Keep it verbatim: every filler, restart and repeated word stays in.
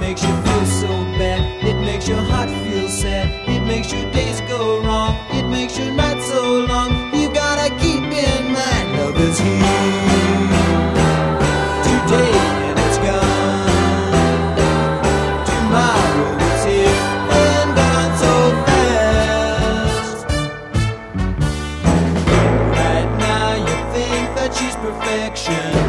makes you feel so bad. It makes your heart feel sad. It makes your days go wrong. It makes your nights so long. You gotta keep in mind, love is here today and it's gone. Tomorrow is here and gone so fast. Right now you think that she's perfection.